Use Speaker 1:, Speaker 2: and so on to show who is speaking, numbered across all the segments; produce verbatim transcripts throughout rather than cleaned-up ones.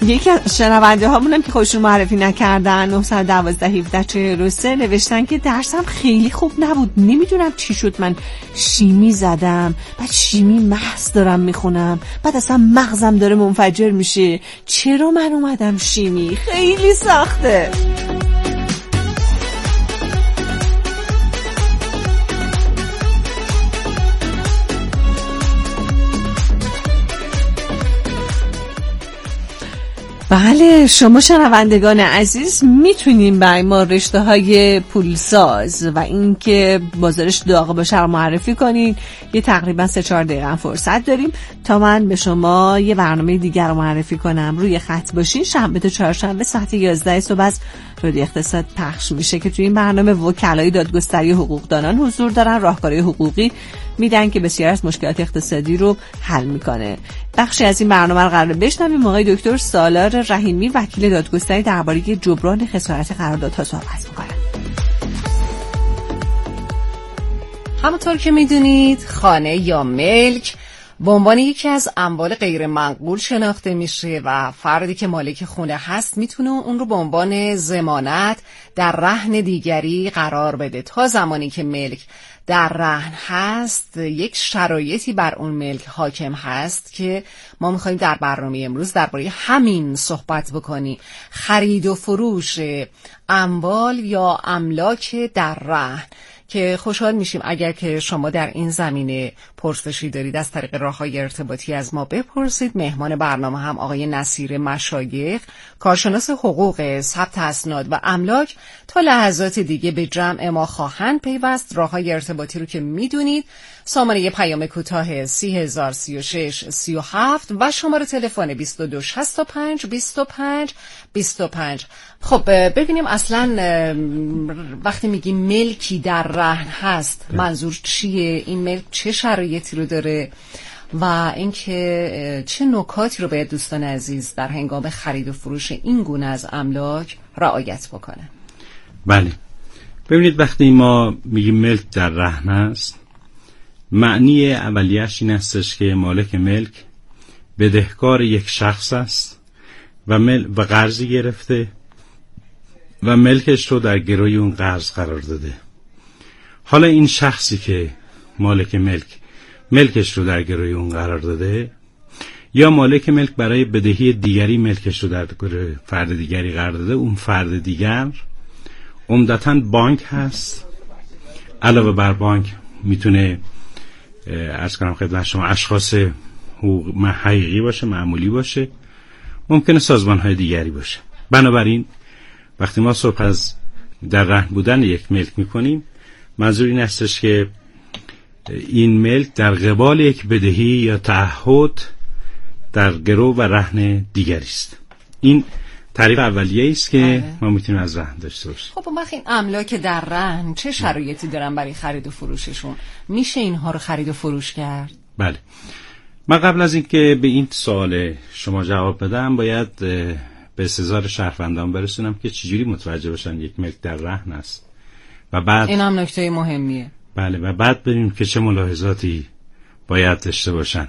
Speaker 1: یکی از شنونده هامونم که خودشون معرفی نکردن نه یک دو هفده چهل و سه نوشتن که درسم خیلی خوب نبود، نمیدونم چی شد، من شیمی زدم، بعد شیمی محض دارم میخونم، بعد اصلا مغزم داره منفجر میشه، چرا من اومدم شیمی؟ خیلی سخته. بله، شما شنوندگان عزیز میتونیم برای ما رشته های پولساز و اینکه بازارش داغ باشه رو معرفی کنین. یه تقریبا سه چهار دقیقه فرصت داریم تا من به شما یه برنامه دیگر رو معرفی کنم. روی خط باشین. شنبه تا چهارشنبه ساعت یازده صبح از رادیو اقتصاد پخش میشه که توی این برنامه وکلای دادگستری حقوقدانان حضور دارن، راهکارهای حقوقی میدن که بسیار از مشکلات اقتصادی رو حل میکنه. بخشی از این برنامه رو قراره بشنویم. آقای دکتر سالار رحیمی وکیل دادگستری درباره جبران خسارت قراردادها صحبت میکنن.
Speaker 2: همونطور که میدونید خانه یا ملک به عنوان یکی از اموال غیر منقول شناخته میشه و فردی که مالک خونه هست میتونه اون رو به عنوان ضمانت در رهن دیگری قرار بده. تا زمانی که ملک در رهن هست یک شرایطی بر اون ملک حاکم هست که ما میخوایم در برنامه امروز درباره همین صحبت بکنیم. خرید و فروش اموال یا املاک در رهن که خوشحال میشیم اگر که شما در این زمینه پرسشی دارید از طریق راه‌های ارتباطی از ما بپرسید. مهمان برنامه هم آقای نصیر مشایخ، کارشناس حقوق ثبت اسناد و املاک، تا لحظات دیگه به جمع ما خواهند پیوست. راه‌های ارتباطی رو که میدونید، سامانه پیام کوتاه سی هزار سی و شش سی و هفت و شماره تلفن بیست و دو شصت و پنج بیست و پنج بیست و پنج. خب ببینیم اصلا وقتی میگیم ملکی در رهن هست منظور چیه؟ این ملک چه شرایطی رو داره و اینکه چه نکاتی رو باید دوستان عزیز در هنگام خرید و فروش این گونه از املاک رعایت بکنه؟
Speaker 3: بله، ببینید وقتی ما میگیم ملک در رهن است، معنی اولیه‌اش این استش که مالک ملک بدهکار یک شخص است و مل و قرضی گرفته و ملکش رو در گروی اون قرض قرار داده. حالا این شخصی که مالک ملک ملکش رو در گروی اون قرار داده، یا مالک ملک برای بدهی دیگری ملکش رو در گروی فرد دیگری قرار داده، اون فرد دیگر عمدتاً بانک هست. علاوه بر بانک میتونه عرض کنم خدمت شما اشخاص حقوق حقیقی باشه، معمولی باشه، ممکنه سازمان های دیگری باشه. بنابراین وقتی ما صحبت از در رهن بودن یک ملک میکنیم، منظور این استش که این ملک در قبال یک بدهی یا تعهد در گرو و رهن دیگری است. این تعریف اولیه است که ما میتونیم از رهن داشته باشیم.
Speaker 2: خب اون وقت این املاک در رهن چه شرایطی دارن برای خرید و فروششون؟ میشه اینها رو خرید و فروش کرد؟
Speaker 3: بله. من قبل از اینکه به این سوال شما جواب بدم باید به استحضار شهروندان برسونم که چجوری متوجه باشن یک ملک در رهن است و بعد
Speaker 2: این هم نکته مهمیه.
Speaker 3: بله، و بعد ببینیم که چه ملاحظاتی باید داشته باشن.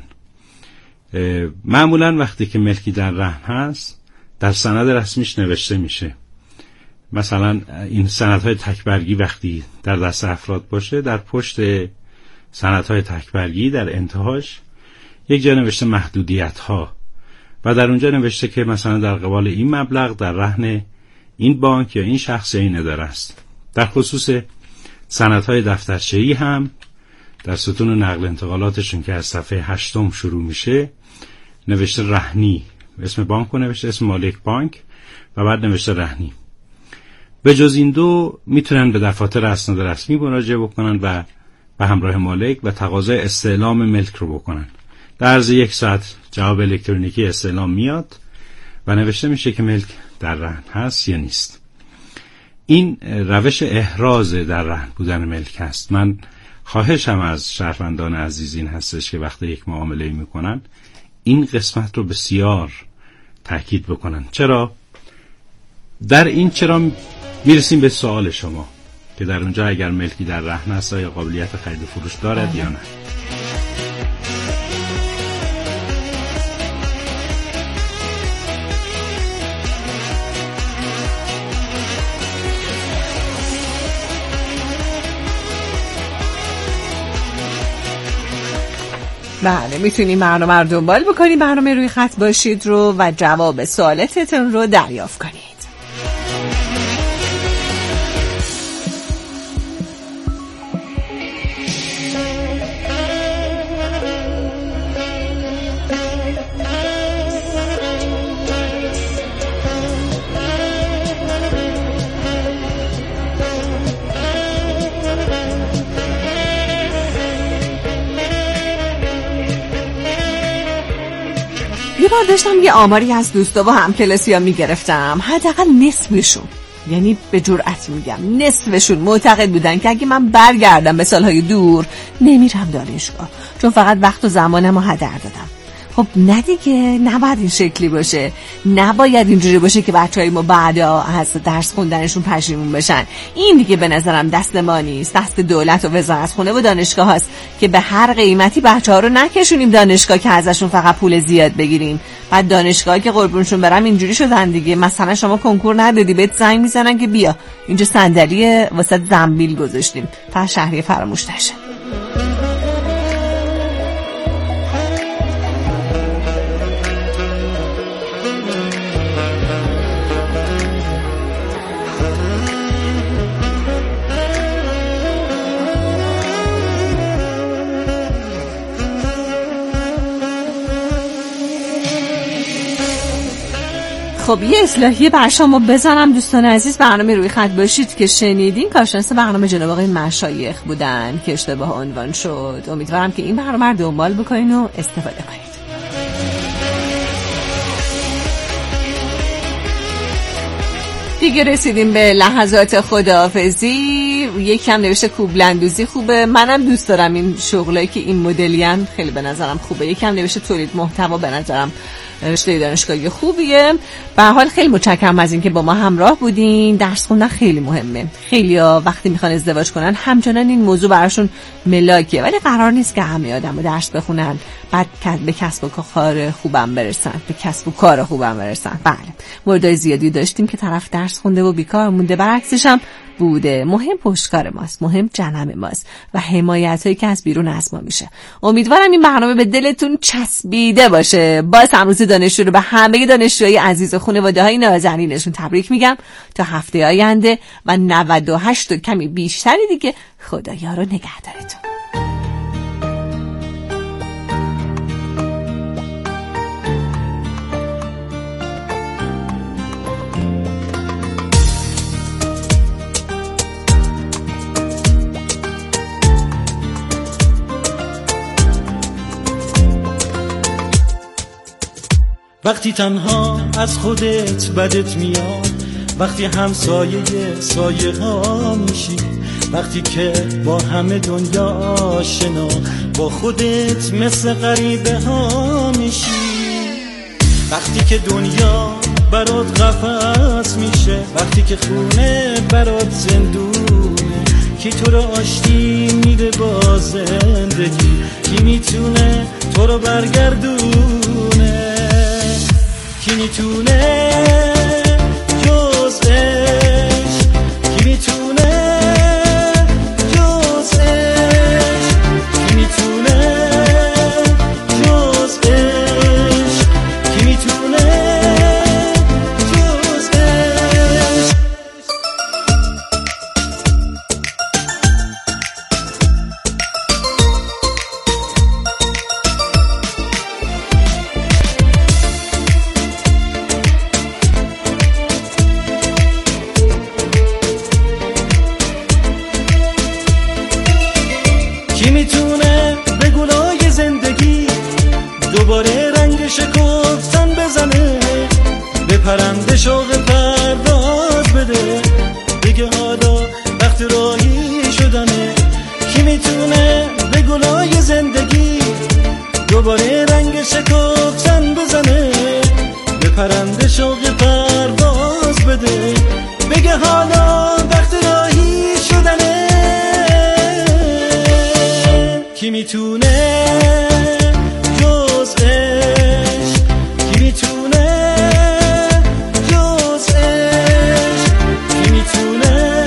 Speaker 3: معمولا وقتی که ملکی در رهن هست در سند رسمیش نوشته میشه. مثلا این سندهای تکبرگی وقتی در دست افراد باشه، در پشت سندهای تکبرگی در انتهاش یک جا نوشته محدودیت ها و در اونجا نوشته که مثلا در قبال این مبلغ در رهن این بانک یا این شخص یا این اداره است. در خصوص سندهای دفترچه‌ای هم در ستون نقل انتقالاتشون که از صفحه هشتم شروع میشه نوشته رهنی، اسم بانک رو نوشته، اسم مالک بانک و بعد نوشته رهنی. به جز این دو میتونن به دفاتر اسناد رسمی مراجعه بکنن و به همراه مالک و تقاضای استعلام ملک رو بکنن. در عرض یک ساعت جواب الکترونیکی استعلام میاد و نوشته میشه که ملک در رهن هست یا نیست. این روش احراز در رهن بودن ملک هست. من خواهشم از شهروندان عزیز این هستش که وقتی یک معامله میکنن این قسمت رو بسیار تاکید بکنن. چرا؟ در این چرا میرسیم به سوال شما که در اونجا اگر ملکی در رهن است آیا قابلیت خرید و فروش دارد یا نه.
Speaker 1: بله، میتونیم برنامه رو دنبال بکنیم، برنامه روی خط باشید رو و جواب سوالاتتون رو دریافت کنید. یه بار داشتم یه آماری از دوستا و همکلاسی‌ها میگرفتم، حداقل نصفشون، یعنی به جرئت میگم نصفشون معتقد بودن که اگه من برگردم به سالهای دور نمیرم دانشگاه، چون فقط وقت و زمانمو هدر دادم. خب نه دیگه، نباید این شکلی باشه، نباید اینجوری باشه که بچهای ما بعدا از درس خوندنشون پشیمون بشن. این دیگه به نظرم دست ما نیست، دست دولت و وزارت خونه و دانشگاه هست که به هر قیمتی بچه‌ها رو نکشونیم دانشگاه که ازشون فقط پول زیاد بگیریم. بعد دانشگاه که قربونشون برم اینجوری شدن دیگه، مثلا شما کنکور ندادی بهت زنگ میزنن که بیا اینجا صندلی واسه زنبیل گذاشتیم تا شهریه فراموش نشه. خب یه اصلاحیه بر شما بزنم دوستان عزیز، برنامه روی خط باشید که شنیدین کارشناس برنامه جناب آقای مشایخ بودن که اشتباه عنوان شد. امیدوارم که این برنامه رو دنبال بکنین و استفاده کنید. دیگه رسیدیم به لحظات خداحافظی. یکم نوشته کوبلندوزی خوبه، منم دوست دارم این شغلایی که این مدلیان، خیلی به نظرم خوبه. یکم نوشته تولید محتوا، به نظرم رشته دانشگاهی خوبیه. به هر حال خیلی متشکرم از اینکه با ما همراه بودین. درس خوندن خیلی مهمه. خیلیا وقتی میخوان ازدواج کنن همچنان این موضوع براشون ملاکه، ولی قرار نیست که همه آدمو درس بخونن بعد به کسب و کار خوبم برسن، به کسب و کار خوبم برسن. بله، موردای زیادی داشتیم که طرف درس خونده و بیکار مونده، برعکسش هم بوده. مهم پشتکار ماست، مهم جنم ماست و حمایت هایی که از بیرون از ما میشه. امیدوارم این برنامه به دلتون چسبیده باشه. باز امروز دانشجو رو به همه دانشجوهای عزیز و خانواده های نازنینشون تبریک میگم تا هفته آینده و نود و هشت و کمی بیشتری دیگه. خدایا رو نگهدارتون.
Speaker 4: وقتی تنها از خودت بدت میاد، وقتی همسایه سایه ها میشی، وقتی که با همه دنیا آشنا، با خودت مثل غریبه ها میشی، وقتی که دنیا برات قفس میشه، وقتی که خونه برات زندونه، کی تو رو آشتی میده با زندگی، کی میتونه تو رو برگردونه، کی میتونه جز عشق، کی میتونه جز عشق، کی میتونه جز عشق، کی میتونه جز عشق. کی میتونه به گلای زندگی دوباره رنگ شکفتن بزنه، به پرنده شوق پرواز بده، بگه حالا وقت راهی شدنه. کی میتونه به گلای زندگی دوباره رنگ شکفتن بزنه، به پرنده شوق پرواز بده، بگه حالا وقت راهی شدنه. کی میتونه جز عشق، کی میتونه جز عشق، کی میتونه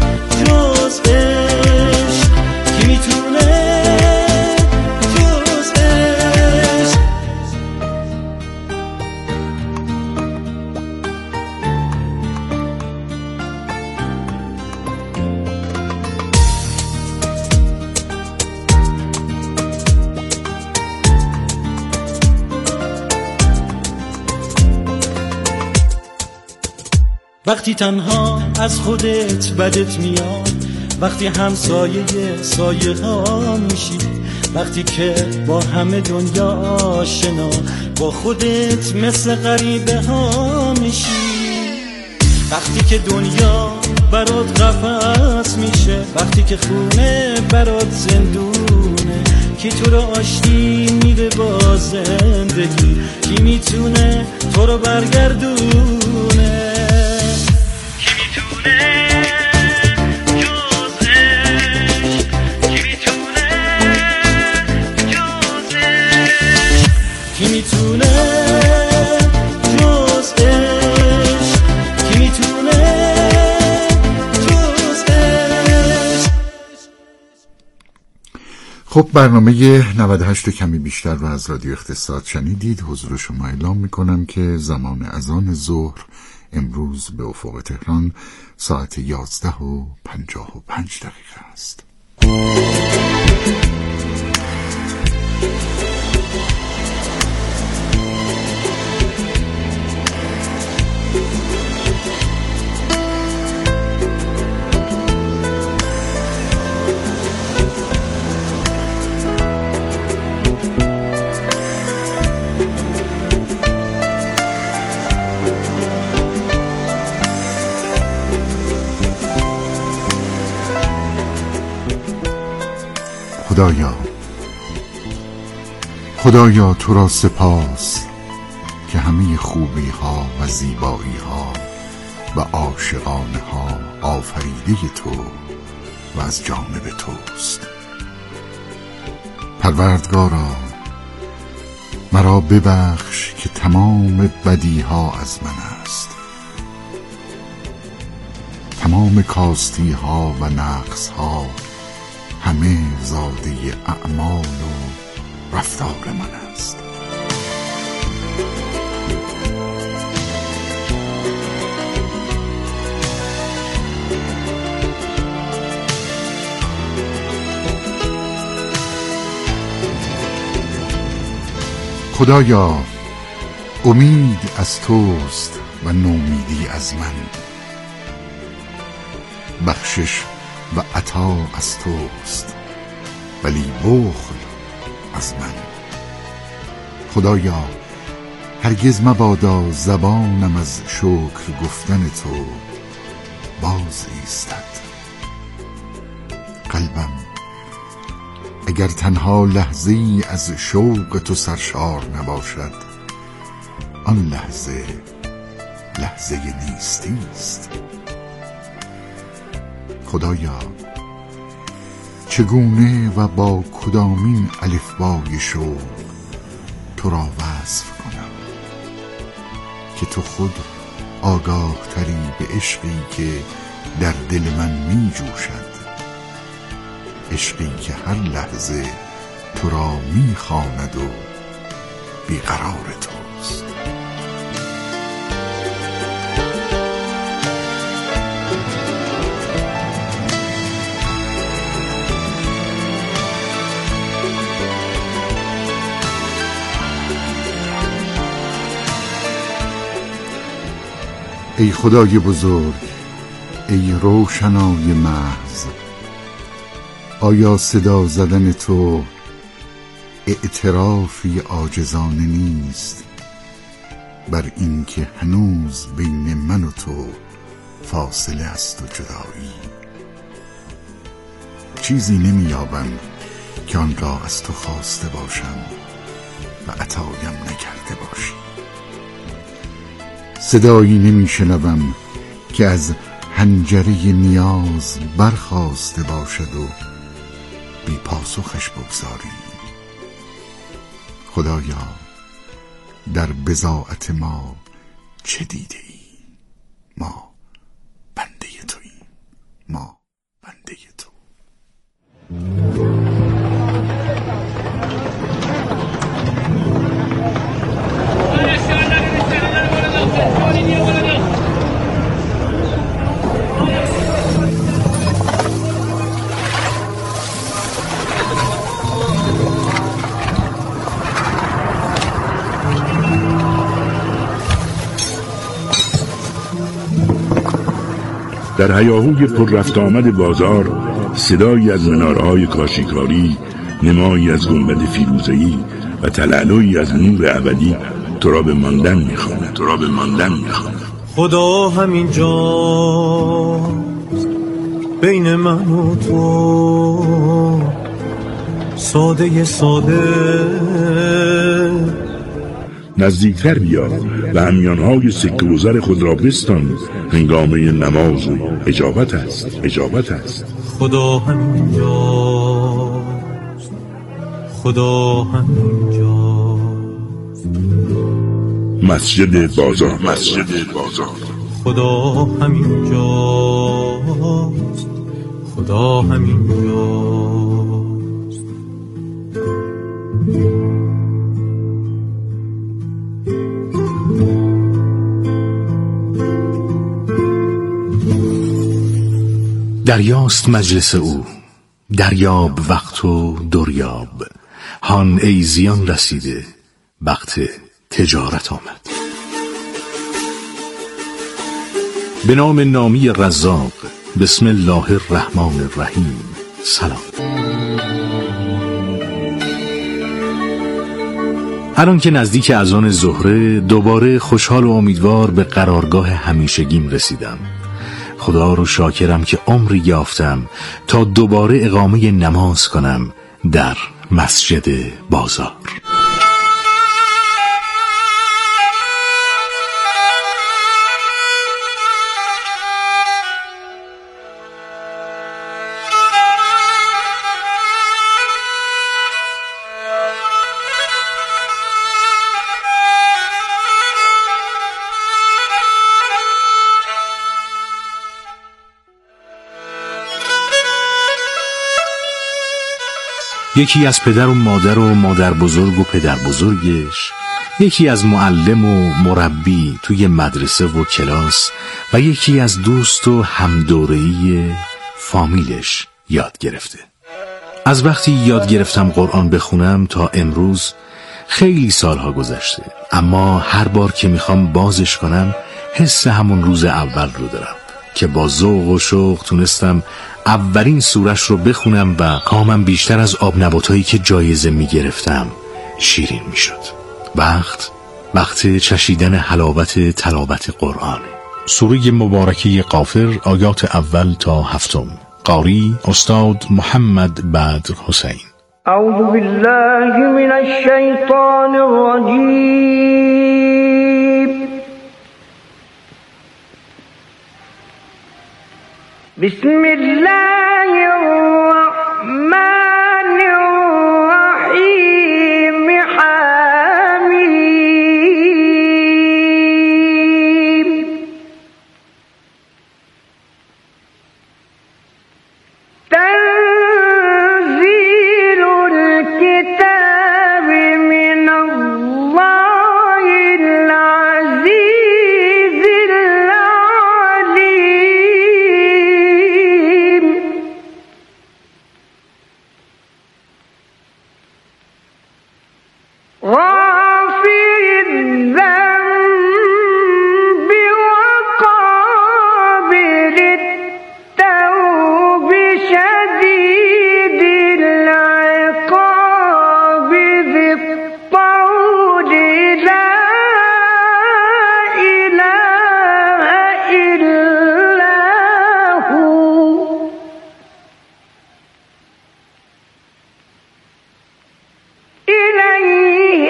Speaker 4: جز عشق، کی میتونه جز وقتی تنها از خودت بدت میاد، وقتی همسایه سایه ها میشی، وقتی که با همه دنیا آشنا، با خودت مثل غریبه ها میشی، وقتی که دنیا برات قفس میشه، وقتی که خونه برات زندونه، کی تو رو آشتی میده با زندگی، کی میتونه تو رو برگردونه، کی میتونه جزش، کی میتونه جزش، کی میتونه جزش، کی میتونه جزش.
Speaker 5: خب برنامه نود و هشت کمی بیشتر رو از رادیو اقتصاد شنیدید. حضور شما اعلام میکنم که زمان اذان ظهر امروز به افق تهران ساعت یازده و پنجاه و پنج دقیقه است. خدایا خدایا تو را سپاس که همه خوبی ها و زیبایی ها و عاشقانه ها آفریده تو و از جانب توست. پروردگارا مرا ببخش که تمام بدی ها از من است، تمام کاستی ها و نقص ها همه زاده اعمال و رفتار من است. خدایا امید از توست و نومیدی از من، بخشش و عطا از توست ولی بخل از من. خدایا هرگز مبادا زبانم از شکر گفتن تو باز ایستد. قلبم اگر تنها لحظه‌ای از شوق تو سرشار نباشد، آن لحظه لحظه نیستی است. خدایا چگونه و با کدامین الفبای شوق تو را وصف کنم که تو خود آگاه تری به عشقی که در دل من می جوشد، عشقی که هر لحظه تو را می خواند و بیقرار توست. ای خدای بزرگ، ای روشنای محض، آیا صدا زدن تو اعترافی عاجزانه نیست بر این که هنوز بین من و تو فاصله است و جدایی؟ چیزی نمیابم که آن را از تو خواسته باشم و عطایم نکرده باشی. صدایی نمیشنوم که از حنجره نیاز برخاسته باشد و بی پاسخش بگذاری. خدایا در بضاعت ما چه دیده ای؟ ما بنده توییم، ما بنده تو.
Speaker 6: در هیاهوی پر رفت آمد بازار صدایی از منارهای کاشیکاری، نمایی از گنبد فیروزه‌ای و تلالویی از نور ابدی تو را به ماندن می‌خواند، تو را به ماندن می‌خواند.
Speaker 4: خدا همین جاست بین من و تو، ساده ساده
Speaker 6: نزدیکتر بیا و همیانهای سکه و زر خود را بستان، هنگامه نماز و اجابت است، اجابت است.
Speaker 4: خدا همین جاست، خدا همین جاست.
Speaker 6: مسجد بازار، مسجد بازار.
Speaker 4: خدا همین جاست، خدا همین جاست.
Speaker 7: دریاست مجلس او، دریاب وقت و دریاب، هان ای زیان رسیده وقت تجارت آمد. به نام نامی رزاق، بسم الله الرحمن الرحیم. سلام. الان که نزدیک اذان ظهر، دوباره خوشحال و امیدوار به قرارگاه همیشگیم رسیدم. خدا رو شاکرم که عمری یافتم تا دوباره اقامه نماز کنم در مسجد بازار. یکی از پدر و مادر و مادر بزرگ و پدر بزرگش، یکی از معلم و مربی توی مدرسه و کلاس و یکی از دوست و همدوره‌ای فامیلش یاد گرفته. از وقتی یاد گرفتم قرآن بخونم تا امروز خیلی سالها گذشته، اما هر بار که میخوام بازش کنم حس همون روز اول رو دارم که با ذوق و شوق تونستم اولین سورش رو بخونم و کامم بیشتر از آب نباتایی که جایزه میگرفتم شیرین میشد. وقت وقت چشیدن حلاوت تلاوت قرآن. سوره مبارکه غافر، آیات اول تا هفتم. قاری استاد محمد بدر حسین.
Speaker 8: اعوذ بالله من الشیطان الرجیم. بسم الله الرحمن الرحیم. حمیم. تنزیل الكتاب من الله العزیز العلیم. غافر الذنب وقابل التوب شديد العقاب ذي الطول لا إله إلا هو إليه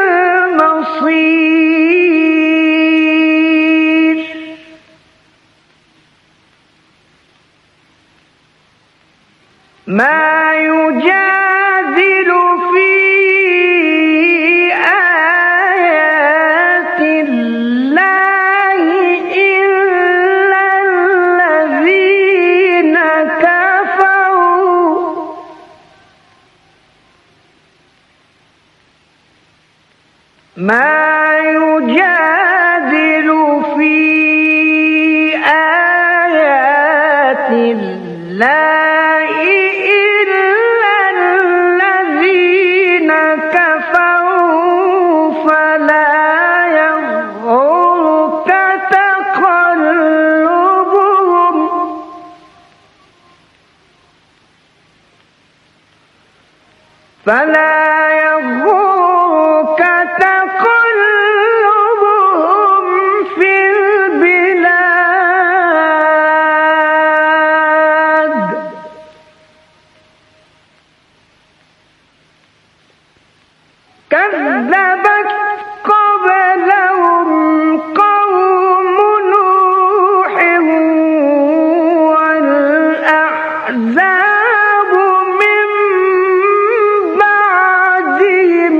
Speaker 8: المصير. ما يجادل في آيات الله إلا الذين كفروا ما يجادل في آيات الله إلا فلا يغرك تقلبهم في البلاد كذبت قبلهم قوم نوح والأحزاب من بعدهم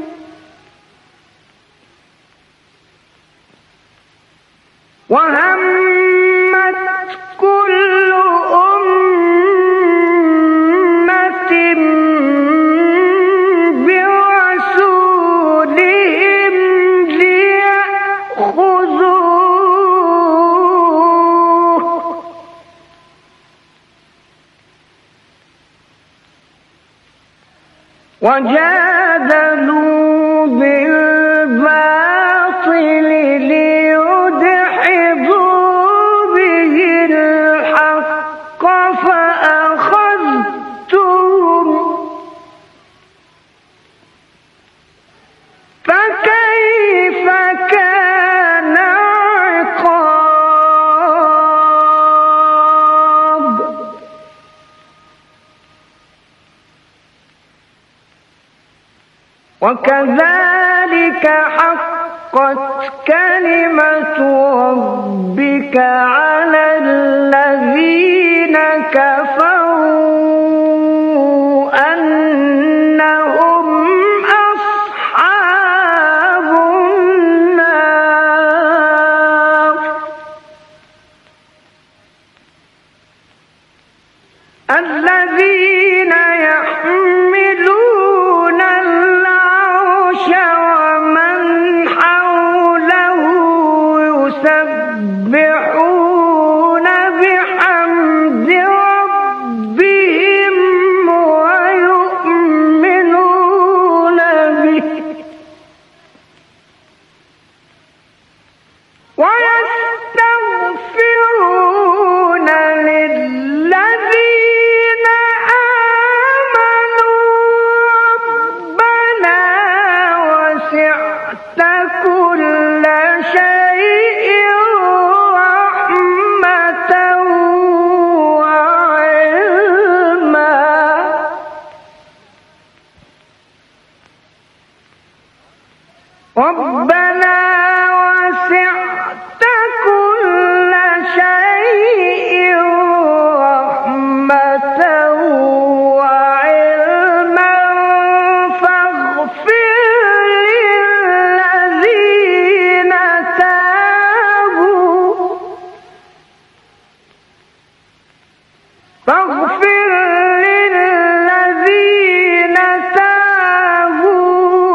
Speaker 8: وهمت كل أمة برسولهم ليأخذوه وجادلوا بالباطل ليدحضوا به الحق فأخذتهم فكيف كان عقاب وكذلك حقت كلمة ربك على الذين كفروا أنهم أصحاب النار الذين يحملون العرش ومن حوله يسبحون بحمد ربهم ويؤمنون به ويستغفرون للذين آمنوا ربنا وسعت كل شيء رحمة وعلما ربنا وسعت كل شيء رحمة وعلما فاغفر للذين تابوا فاغفر للذين تابوا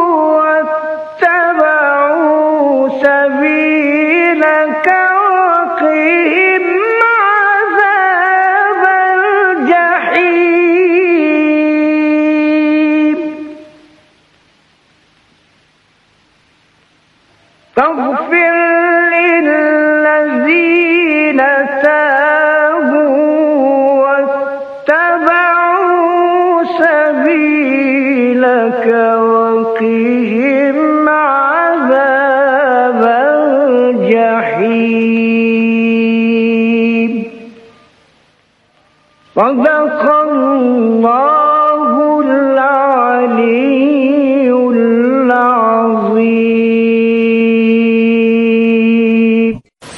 Speaker 8: واتبعوا سبيلك وقهم عذاب الجحيم فاغفر للذين تابوا واتبعوا سبيلك وقهم عذاب الجحيم صدق الله العلي العظيم.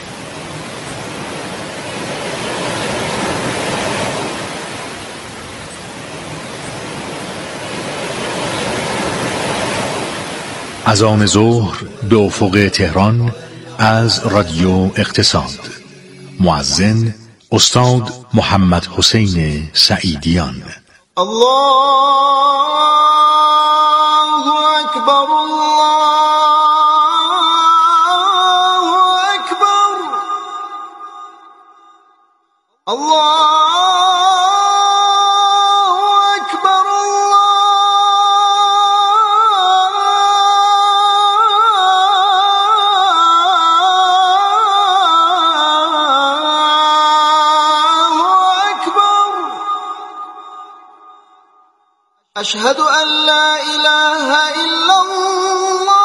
Speaker 7: از آن ظهر به افق تهران از رادیو اقتصاد. مؤذن استاد محمد حسین سعیدیان.
Speaker 9: الله اکبر الله اکبر الله أشهد أن لا إله إلا الله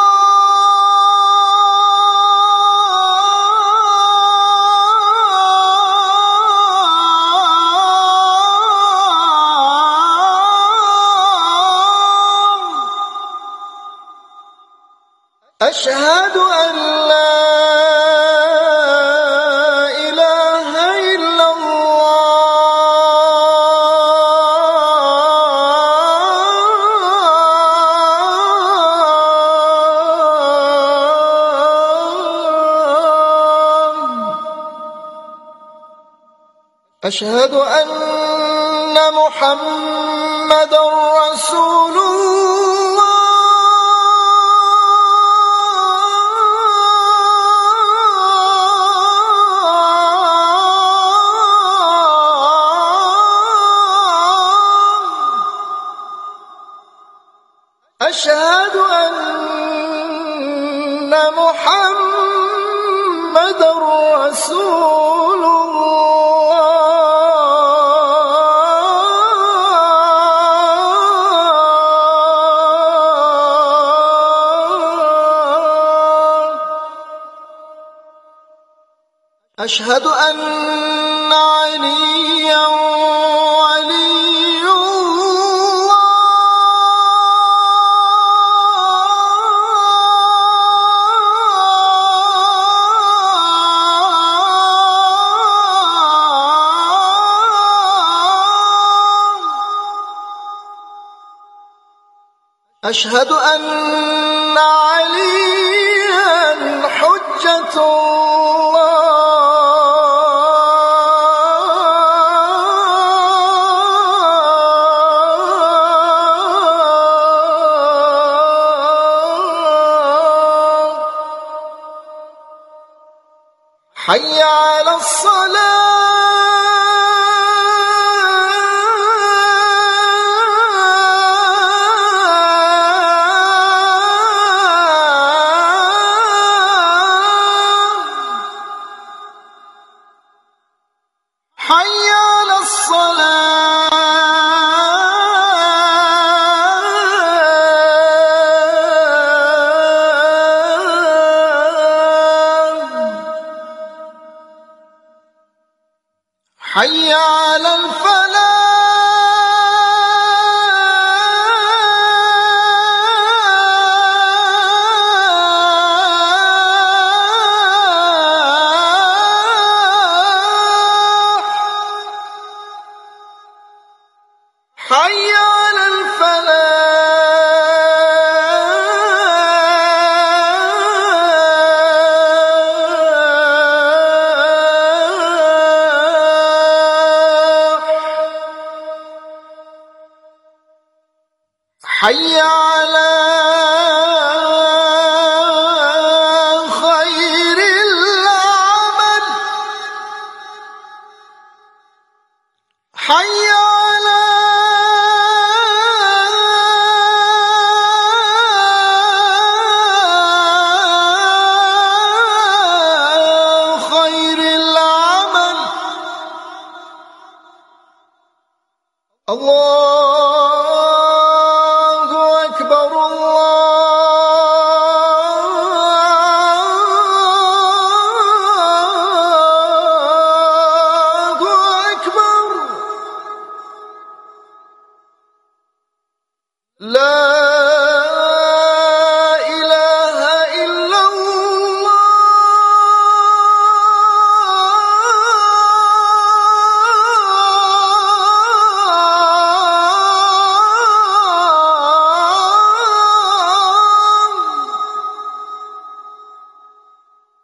Speaker 9: أشهد أن لا إله إلا الله أشهد أن محمدا رسول الله أشهد أن محمدا رسول الله أشهد أن عليا ولي أشهد أن عليا حجة الله حي على حي على الصلاة حي على الفلاح حي على الفلاح حي